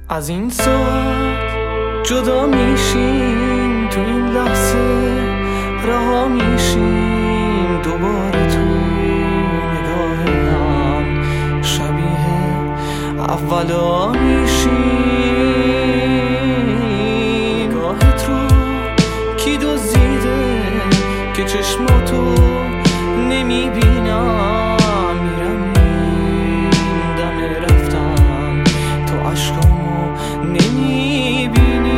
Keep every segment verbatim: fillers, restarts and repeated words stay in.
از این ساعت جدا میشیم، تو این لحظه رها میشیم، دوباره تو نگاه هم شبیه اولا میشیم. نگاهت رو کی دزدیده که چشماتو نمیبینم، میرم این دم رفتن تو عشقامو نمیبینی.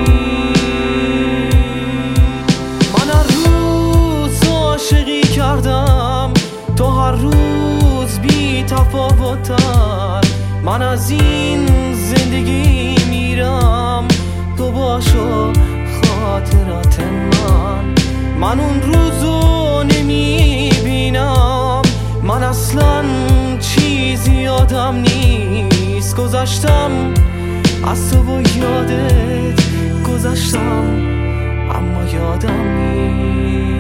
من هر روز عاشقی کردم، تو هر روز بی تفاوت‌تر. من از این زندگی میرم، تو باشو خاطرات من. من اون روزو نمیبینم، من اصلا چیزی یادم نیست. گذشتم از تو و یادت گذشتم، اما یادم نیست.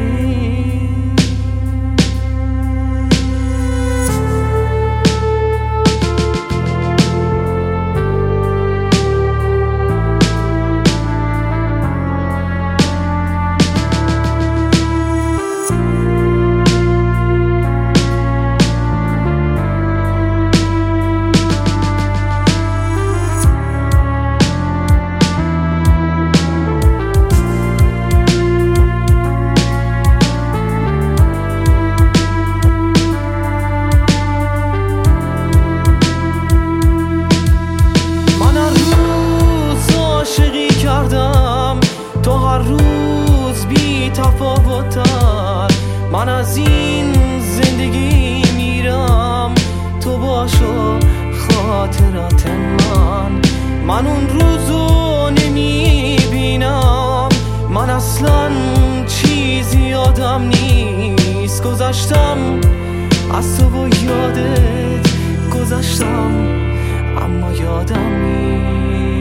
تو هر روز بی تفاوت‌تر. من از این زندگی میرم، تو باشو خاطرات من. من اون روزو نمیبینم، من اصلا چیزی یادم نیست. گذشتم از تو و یادت گذشتم، اما یادم نیست.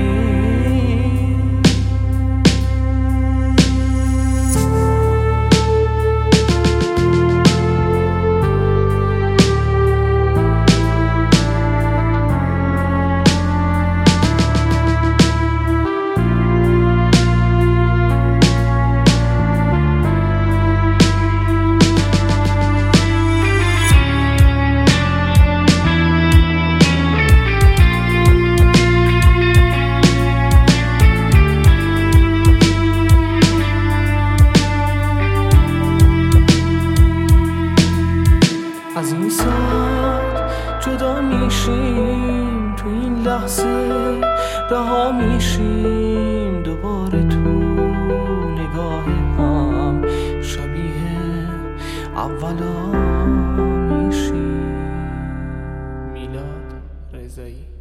از این ساعت جدا میشیم، تو این لحظه رها میشیم، دوباره تو نگاه هم شبیه اولا میشیم. میلاد رضایی.